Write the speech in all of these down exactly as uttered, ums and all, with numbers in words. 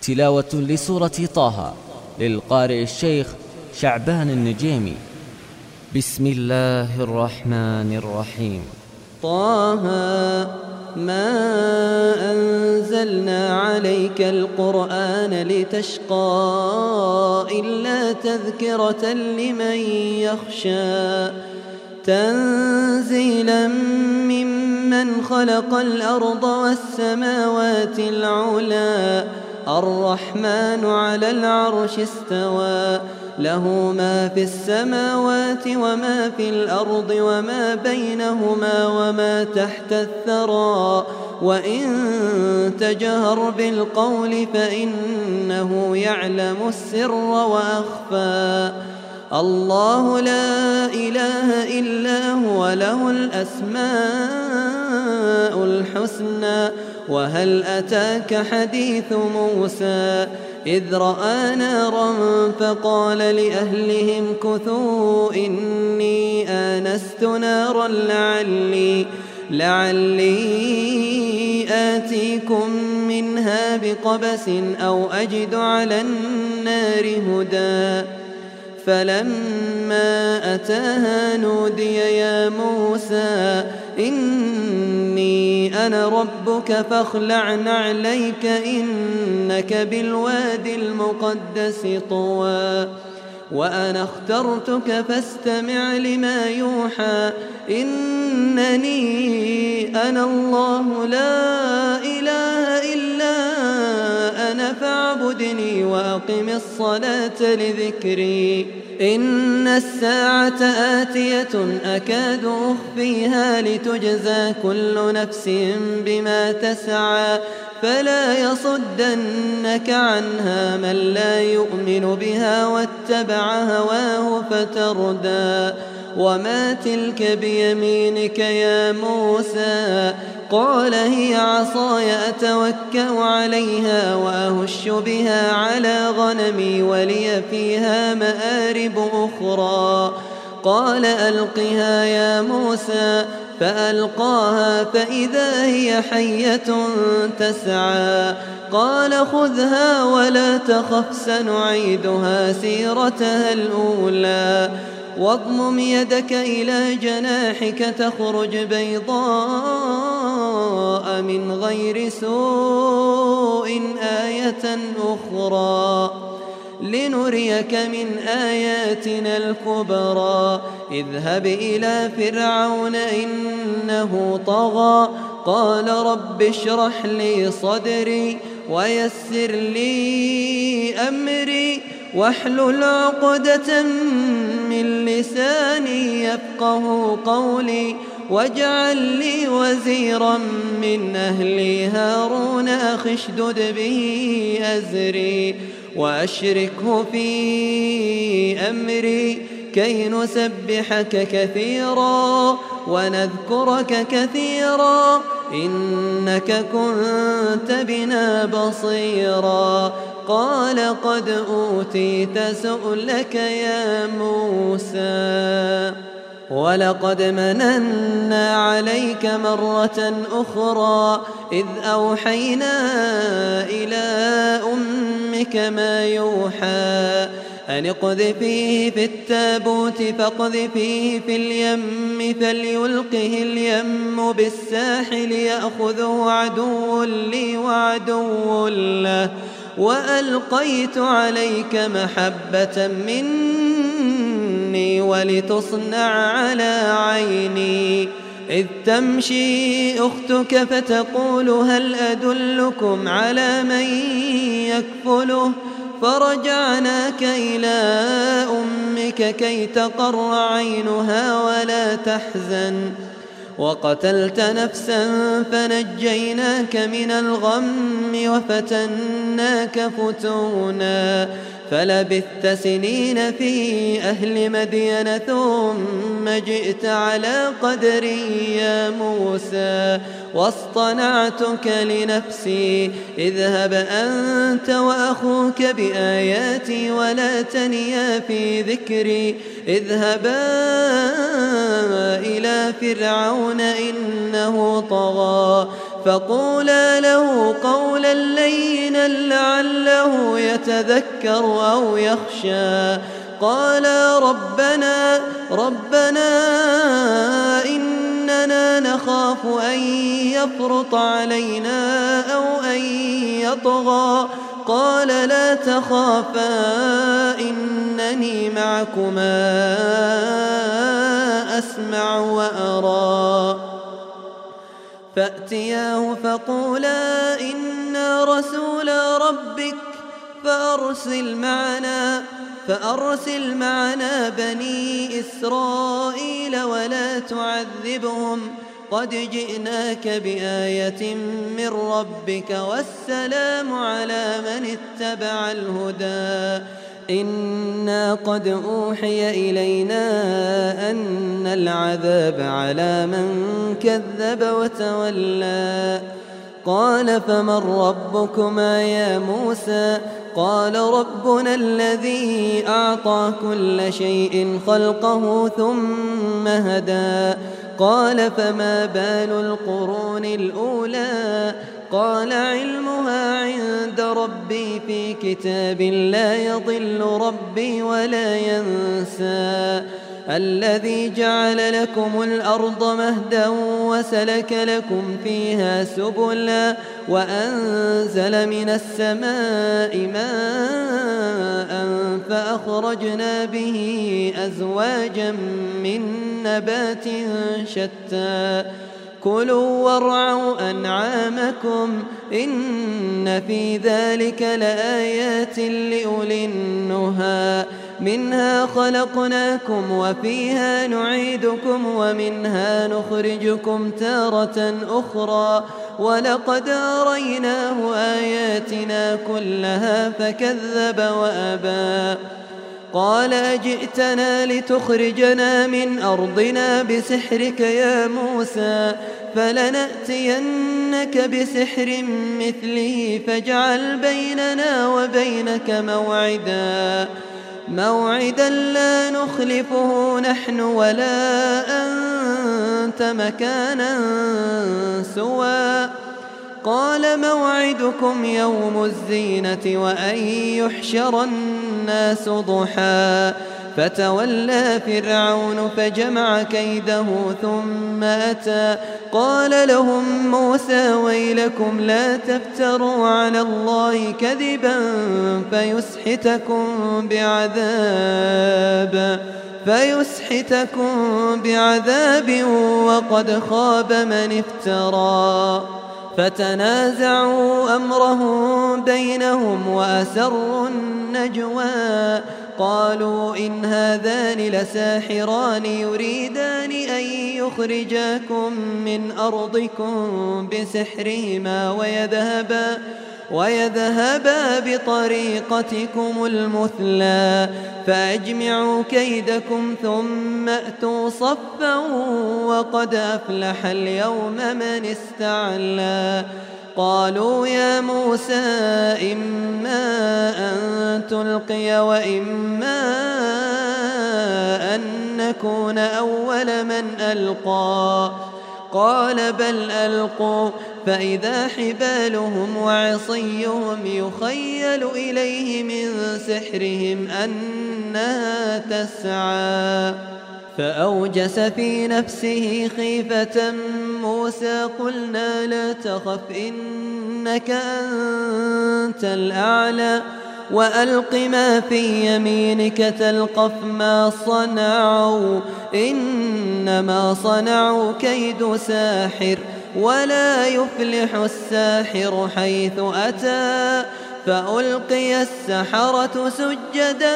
تلاوة لسورة طه للقارئ الشيخ شعبان النجيمي. بسم الله الرحمن الرحيم. طه ما أنزلنا عليك القرآن لتشقى إلا تذكرة لمن يخشى تنزيلا ممن خلق الأرض والسماوات العلى الرحمن على العرش استوى له ما في السماوات وما في الأرض وما بينهما وما تحت الثرى وإن تجهر بالقول فإنه يعلم السر وأخفى الله لا إله إلا هو له الأسماء الحسنى وهل أتاك حديث موسى إذ رأى نارا فقال لأهلهم كثوا إني آنست نارا لعلي, لعلي آتيكم منها بقبس أو أجد على النار هدى فلما أتاها نودي يا موسى إني أنا ربك فاخلع نعليك إنك بالوادي المقدس طوى وأنا اخترتك فاستمع لما يوحى إنني أنا الله لا إله إلا أنا فاعبدني وأقم الصلاة لذكري إن الساعة آتية أكاد أخفيها لتجزى كل نفس بما تسعى فلا يصدنك عنها من لا يؤمن بها واتبع هواه فتردى وما تلك بيمينك يا موسى قال هي عصاي أتوكأ عليها وأهش بها على غنمي ولي فيها مآرب أخرى قال ألقها يا موسى فألقاها فإذا هي حية تسعى قال خذها ولا تخف سنعيدها سيرتها الأولى واضمم يدك إلى جناحك تخرج بيضاء من غير سوء آية أخرى لنريك من آياتنا الكبرى اذهب إلى فرعون إنه طغى قال رب اشرح لي صدري ويسر لي أمري واحلل عقدة من لساني يفقه قولي واجعل لي وزيرا من أهلي هارون أخي اشدد به أزري وأشركه في أمري كي نسبحك كثيرا ونذكرك كثيرا إنك كنت بنا بصيرا قال قد أوتيت سؤلك يا موسى ولقد مننا عليك مرة أخرى إذ أوحينا إلى أمك ما يوحى أن اقذفيه في التابوت فاقذفيه في اليم فليلقه اليم بالساحل يأخذه عدو لي وعدو له وألقيت عليك محبة مني ولتصنع على عيني إذ تمشي أختك فتقول هل أدلكم على من يكفله فرجعناك إلى أمك كي تقر عينها ولا تحزن وقتلت نفسا فنجيناك من الغم وفتناك فتونا فلبثت سنين في أهل مدين ثم جئت على قدري يا موسى واصطنعتك لنفسي اذهب أنت وأخوك بآياتي ولا تنيا في ذكري اذهبا إلى فرعون إنه طغى فقولا له قولا لينا لعله يتذكر أو يخشى. قالا ربنا ربنا إننا نخاف أن يفرط علينا أو أن يطغى. قال لا تخافا إنني معكما أسمع وأرى. فأتياه فقولا إنا رسول ربك فأرسل معنا فأرسل معنا بني إسرائيل ولا تعذبهم قد جئناك بآية من ربك والسلام على من اتبع الهدى. إنا قد أوحي إلينا أن العذاب على من كذب وتولى. قال فمن ربكما يا موسى؟ قال ربنا الذي أعطى كل شيء خلقه ثم هدى. قال فما بال القرون الأولى؟ قال علمها عند ربي في كتاب لا يضل ربي ولا ينسى. الذي جعل لكم الأرض مهدا وسلك لكم فيها سبلا وأنزل من السماء ماء فأخرجنا به أزواجا من نبات شتى. كلوا وارعوا أنعامكم إن في ذلك لآيات لأولي النهى. منها خلقناكم وفيها نعيدكم ومنها نخرجكم تارة أخرى ولقد أريناه آياتنا كلها فكذب وأبى. قال أجئتنا لتخرجنا من أرضنا بسحرك يا موسى؟ فلنأتينك بسحر مثله فاجعل بيننا وبينك موعدا موعدا لا نخلفه نحن ولا أنت مكانا سوى. قال موعدكم يوم الزينة وأن يحشر الناس ضحى. فتولى فرعون فجمع كيده ثم أتى. قال لهم موسى ويلكم لا تفتروا على الله كذبا فيسحتكم بعذاب فيسحتكم بعذاب وقد خاب من افترى. فتنازعوا أمرهم بينهم وأسروا النجوى. قالوا إن هذان لساحران يريدان أن يخرجاكم من أرضكم بسحرهما ويذهبا ويذهبا بطريقتكم المثلى فأجمعوا كيدكم ثم أتوا صفا وقد أفلح اليوم من استعلى. قالوا يا موسى إما أن تلقي وإما أن نكون أول من ألقى. قال بل ألقوا فإذا حبالهم وعصيهم يخيل إليه من سحرهم أنها تسعى. فأوجس في نفسه خيفة موسى قلنا لا تخف إنك أنت الأعلى وألق ما في يمينك تلقف ما صنعوا إنما صنعوا كيد ساحر ولا يفلح الساحر حيث أتى. فألقي السحرة سجدا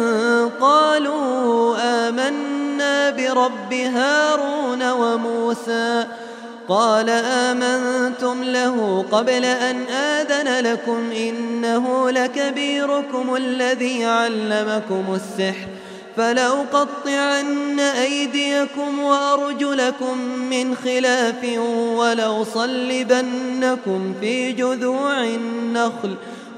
قالوا آمنا برب هارون وموسى. قال آمنتم له قبل أن آذن لكم إنه لكبيركم الذي علمكم السحر فلأقطعن أيديكم وأرجلكم من خلاف ولأصلبنكم في جذوع النخل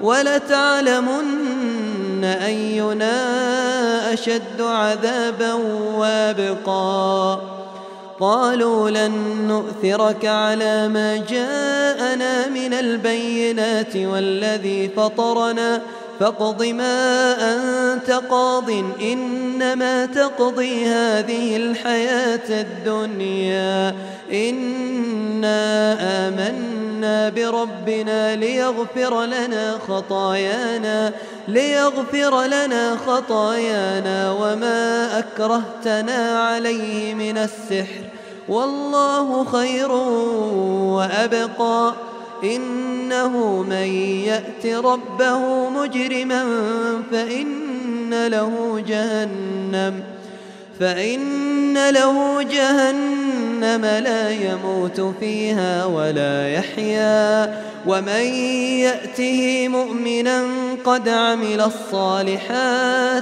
ولتعلمن أينا أشد عذابا وابقى. قالوا لن نؤثرك على ما جاءنا من البينات والذي فطرنا فاقض ما أنت قاض إنما تقضي هذه الحياة الدنيا إنا آمنا بربنا ليغفر لنا خطايانا ليغفر لنا خطايانا وما أكرهتنا عليه من السحر والله خير وأبقى إنه من يأت ربه مجرما فإن له جهنم فإن له جهنم لا يموت فيها ولا يحيا ومن يأته مؤمنا قد عمل الصالحات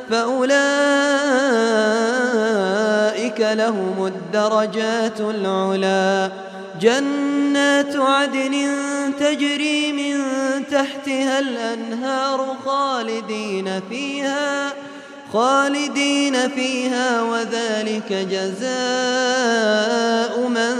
فأولئك لهم الدرجات العلى جنات عدن تجري من تحتها الأنهار خالدين فيها خالدين فيها وذلك جزاء من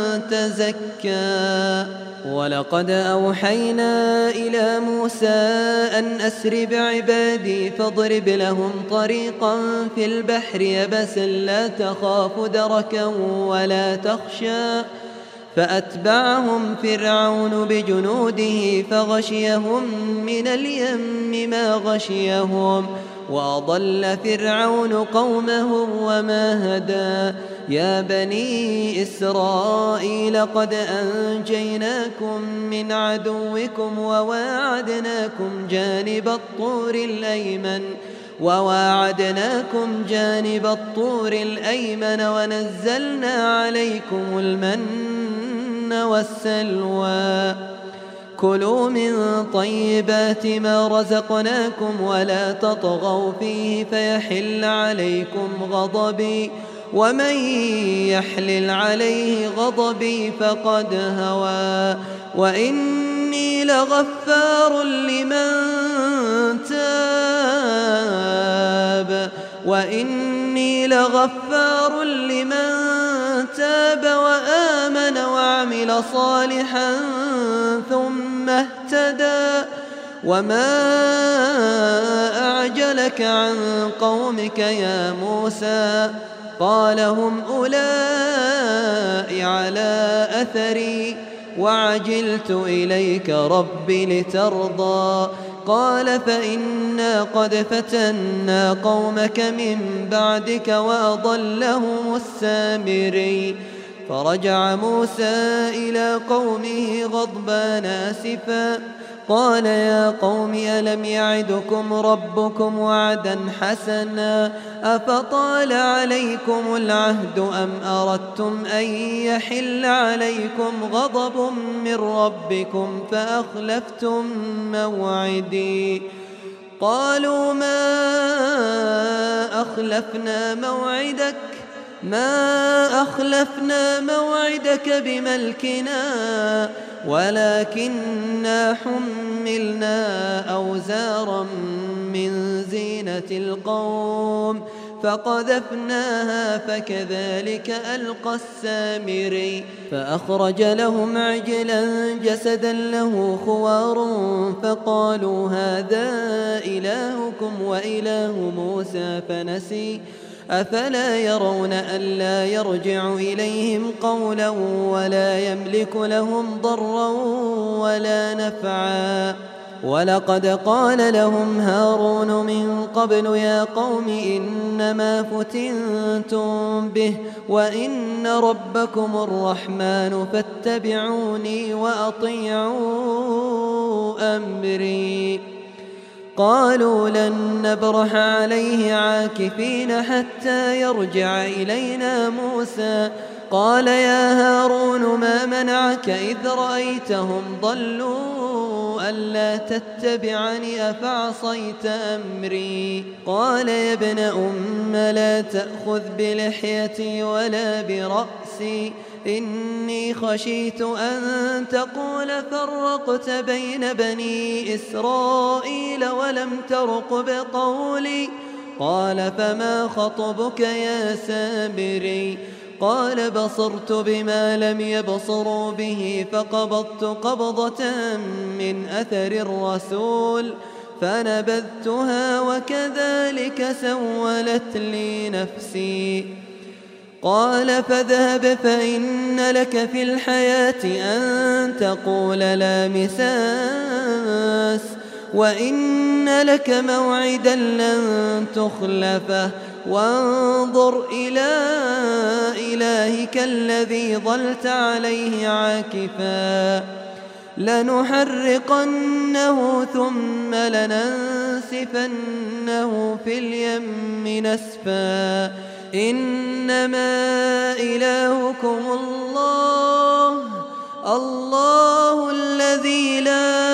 تزكى ولقد أوحينا إلى موسى أن أسر بعبادي فاضرب لهم طريقا في البحر يبسا لا تخاف دركا ولا تخشى فأتبعهم فرعون بجنوده فغشيهم من اليم ما غشيهم وأضل فرعون قومه وما هدى يا بني إسرائيل قد أنجيناكم من عدوكم وواعدناكم جانب الطور الأيمن وواعدناكم جانب الطور الأيمن ونزلنا عليكم المن والسلوى كلوا من طيبات ما رزقناكم ولا تطغوا فيه فيحل عليكم غضبي ومن يحلل عليه غضبي فقد هوى وإني لغفار لمن تاب وإني لغفار لمن تاب وآمن وعمل صالحا ثم اهتدى وما أعجلك عن قومك يا موسى قال هم أولئك على أثري وعجلت إليك رب لترضى قال فإنا قد فتنا قومك من بعدك وأضلهم السامري فرجع موسى إلى قومه غضبان آسفا قال يا قوم ألم يعدكم ربكم وعدا حسنا أفطال عليكم العهد أم أردتم أن يحل عليكم غضب من ربكم فأخلفتم موعدي قالوا ما أخلفنا موعدك ما أخلفنا موعدك بملكنا ولكننا حملنا أوزارا من زينة القوم فقذفناها فكذلك ألقى السامري فأخرج لهم عجلا جسدا له خوار فقالوا هذا إلهكم وإله موسى فنسي أفلا يرون ألا يرجع إليهم قولا ولا يملك لهم ضرا ولا نفعا ولقد قال لهم هارون من قبل يا قوم إنما فتنتم به وإن ربكم الرحمن فاتبعوني وأطيعوا أمري قالوا لن نبرح عليه عاكفين حتى يرجع إلينا موسى قال يا هارون ما منعك إذ رأيتهم ضلوا ألا تتبعني أفعصيت أمري قال يا ابن أم لا تأخذ بلحيتي ولا برأسي إني خشيت أن تقول فرقت بين بني إسرائيل ولم ترقب قولي قال فما خطبك يا سامري قال بصرت بما لم يبصروا به فقبضت قبضة من أثر الرسول فنبذتها وكذلك سولت لي نفسي. قال فاذهب فإن لك في الحياة أن تقول لا مساس وإن لك موعدا لن تخلفه وانظر إلى إلهك الذي ظلت عليه عاكفا لنحرقنه ثم لننسفنه في اليم نسفا إنما إلهكم الله الله الذي لا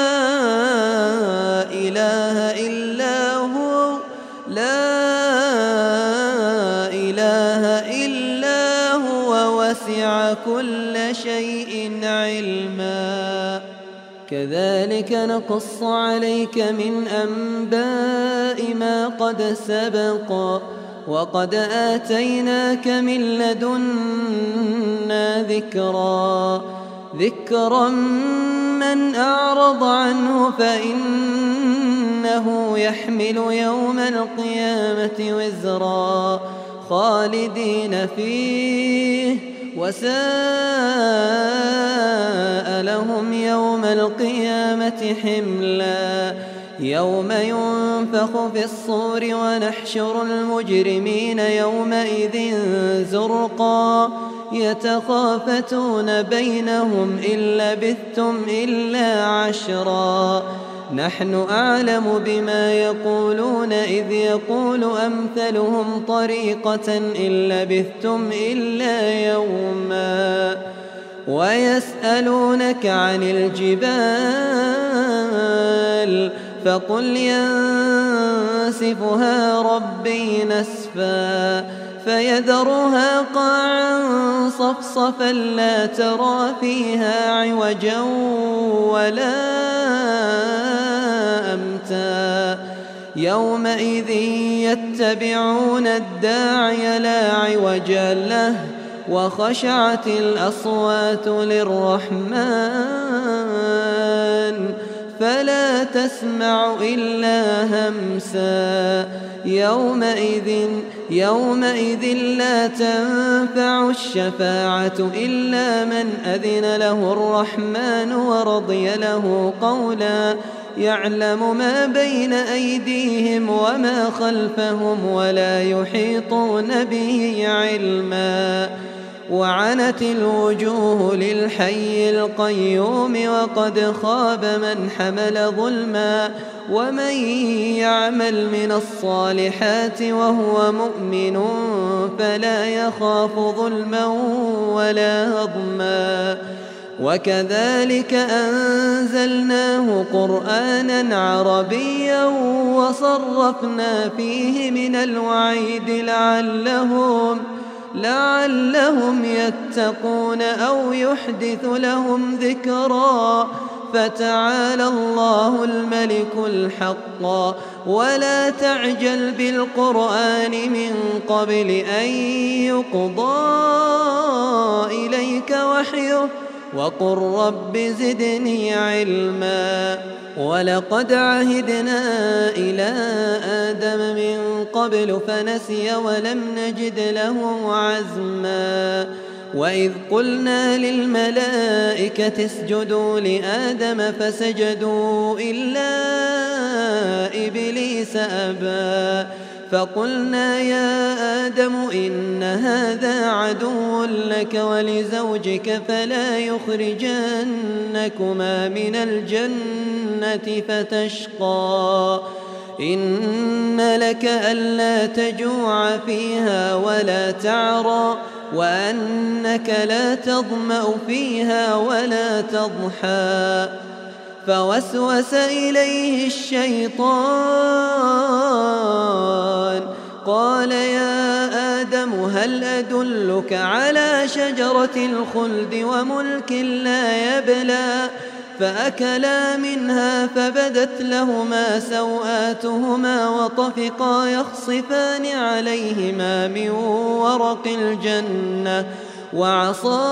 إله إلا هو لا إله إلا هو وسع كل شيء علما. كذلك نقص عليك من أنباء ما قد سبق وقد آتيناك من لدنا ذكرا ذكرا من أعرض عنه فإنه يحمل يوم القيامة وزرا خالدين فيه وساء لهم يوم القيامة حملا. يوم ينفخ في الصور ونحشر المجرمين يومئذ زرقا يتخافتون بينهم إن لبثتم إلا عشرا نحن أعلم بما يقولون إذ يقول أمثلهم طريقة إن لبثتم إلا يوما ويسألونك عن الجبال فقل ينسفها ربي نسفا فيذرها قاعا صفصفا لا ترى فيها عوجا ولا أمتا يومئذ يتبعون الداعي لا عوج له وخشعت الأصوات للرحمن فلا تسمع إلا همسا يومئذ, يومئذ لا تنفع الشفاعة إلا من أذن له الرحمن ورضي له قولا يعلم ما بين أيديهم وما خلفهم ولا يحيطون به علما وعنت الوجوه للحي القيوم وقد خاب من حمل ظلما ومن يعمل من الصالحات وهو مؤمن فلا يخاف ظلما ولا هضما وكذلك أنزلناه قرآنا عربيا وصرفنا فيه من الوعيد لعلهم لعلهم يتقون أو يحدث لهم ذكرا فتعالى الله الملك الحق ولا تعجل بالقرآن من قبل أن يقضى إليك وحيه وقل رب زدني علما ولقد عهدنا إلى آدم من قبل فنسي ولم نجد له عزما وإذ قلنا للملائكة اسجدوا لآدم فسجدوا إلا إبليس أبى فقلنا يا آدم إن هذا عدو لك ولزوجك فلا يخرجنكما من الجنة فتشقى إن لك ألا تجوع فيها ولا تعرى وأنك لا تظمأ فيها ولا تضحى فوسوس إليه الشيطان قال يا آدم هل أدلك على شجرة الخلد وملك لا يبلى فأكلا منها فبدت لهما سوآتهما وطفقا يخصفان عليهما من ورق الجنة وعصى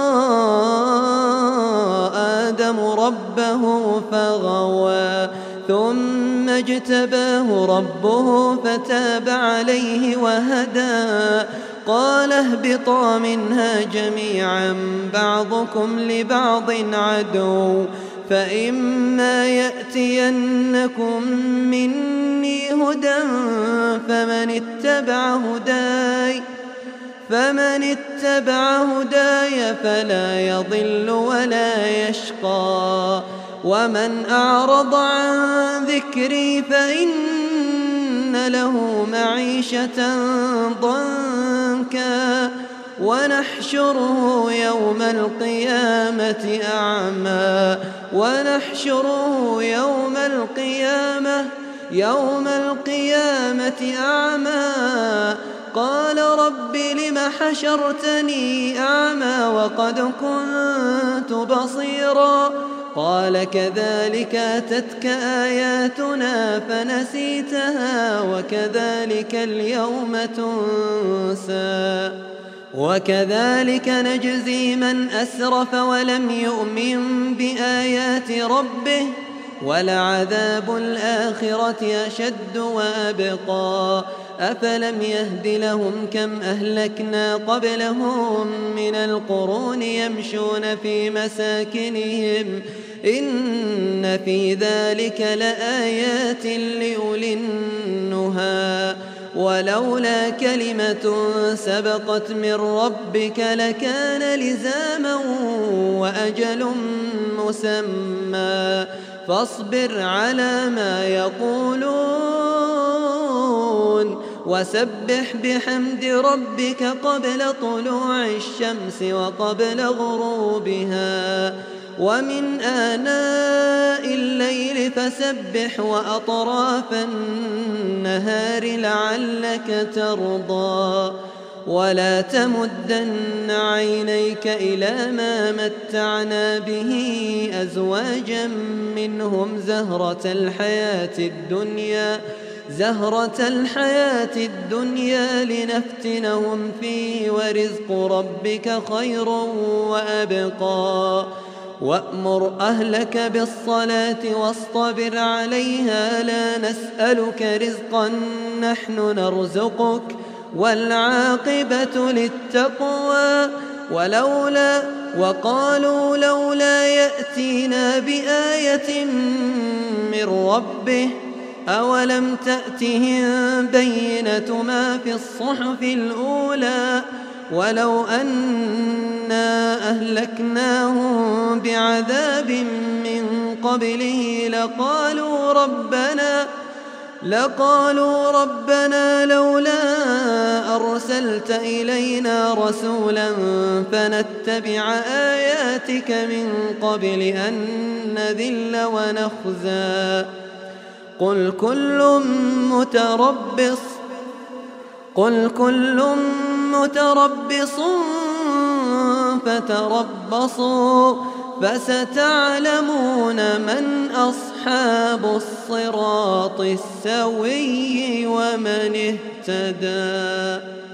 آدم ربه فغوى ثم اجتباه ربه فتاب عليه وهدى قال اهبطا منها جميعا بعضكم لبعض عدو فإما يأتينكم مني هدى فمن اتبع هداي فمن اتبع هداي فلا يضل ولا يشقى ومن أعرض عن ذكري فإن له معيشة ضنكا ونحشره يوم القيامة أعمى ونحشره يوم القيامة يوم القيامة أعمى قال رب لم حشرتني أعمى وقد كنت بصيرا قال كذلك أتتك آياتنا فنسيتها وكذلك اليوم تنسى وكذلك نجزي من أسرف ولم يؤمن بآيات ربه ولعذاب الآخرة أشد وأبقى أفلم يهد لهم كم أهلكنا قبلهم من القرون يمشون في مساكنهم إن في ذلك لآيات لأولي النهى ولولا كلمة سبقت من ربك لكان لزاما وأجل مسمى فاصبر على ما يقولون وسبح بحمد ربك قبل طلوع الشمس وقبل غروبها ومن آناء الليل فسبح وأطراف النهار لعلك ترضى ولا تمدن عينيك إلى ما متعنا به أزواجا منهم زهرة الحياة الدنيا زهرة الحياة الدنيا لنفتنهم فيه ورزق ربك خير وأبقى وأمر أهلك بالصلاة واصطبر عليها لا نسألك رزقا نحن نرزقك والعاقبة للتقوى ولولا وقالوا لولا يأتينا بآية من ربه أولم تأتهم بينة ما في الصحف الأولى ولو أنا أهلكناهم بعذاب من قبله لقالوا ربنا لقالوا ربنا لولا أرسلت إلينا رسولا فنتبع آياتك من قبل أن نذل ونخزى قل كل متربص قل كل متربص فتربصوا فستعلمون من أصحاب الصراط السوي ومن اهتدى.